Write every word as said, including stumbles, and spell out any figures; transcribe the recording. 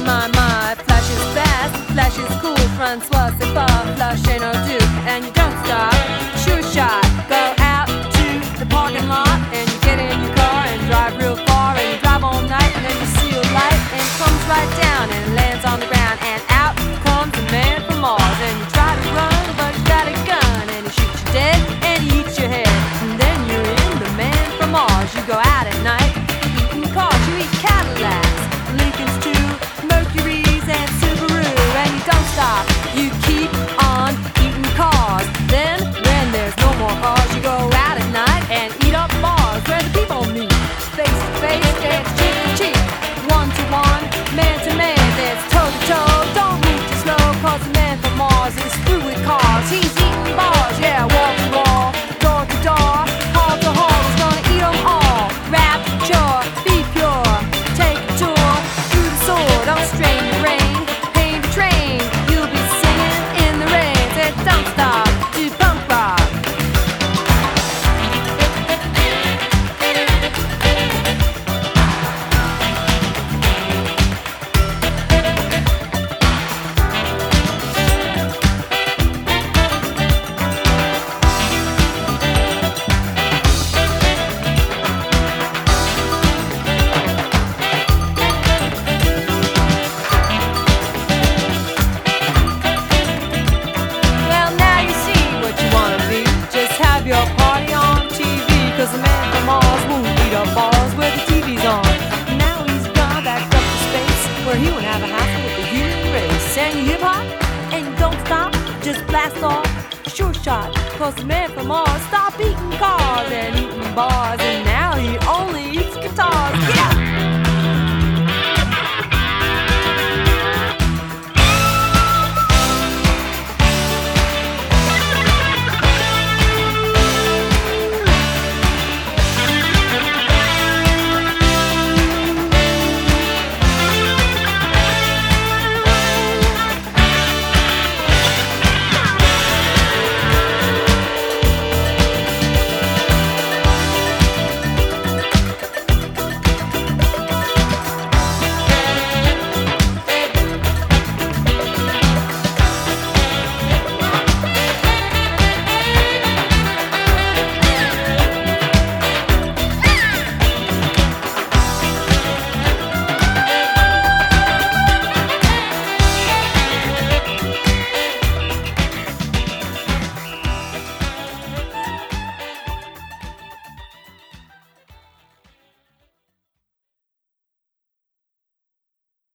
my, my, Flash is fast, Flash is cool. Francois, c'est pas Flash ain't no duke. And you don't stop, sure shot. Go out to the parking lot and you get in your car and drive real far. And you drive all night and then you see a light and it comes right down and lands on the ground. And out comes a man from Mars. And you try to run but you got a gun and he shoots you dead and he eats your head. And then you're in the man from Mars. You go out at night, eating cars, you eat Cadillacs, Lincolns too, Mercuries and Subaru. And you don't stop, you keep on eating cars. Then when there's no more cars, you go out at night and eat up bars where the people meet. Face to face, dance cheek to cheek, one to one, man to man, dance toe to toe. Don't move too slow, cause the man from Mars is through with cars. He's eating bars, yeah, wall to wall, door to door, hall to hall. He's gonna eat them all. Rapture, be pure, take a tour through the sword. Don't strain your brain, paint the train. You'll be singing in the rain. Say don't stop, do punk rock. Well, now you see what you wanna be. Just have your party on T V. Cause the man from Mars won't eat up balls where the T V's on. Now he's gone back up to space where he won't have a hassle with the human race. And you hip hop and you don't stop, just blast off, sure shot. Cause the man from Mars stopped eating cars and eating bars. And now he only eats guitars. Get out!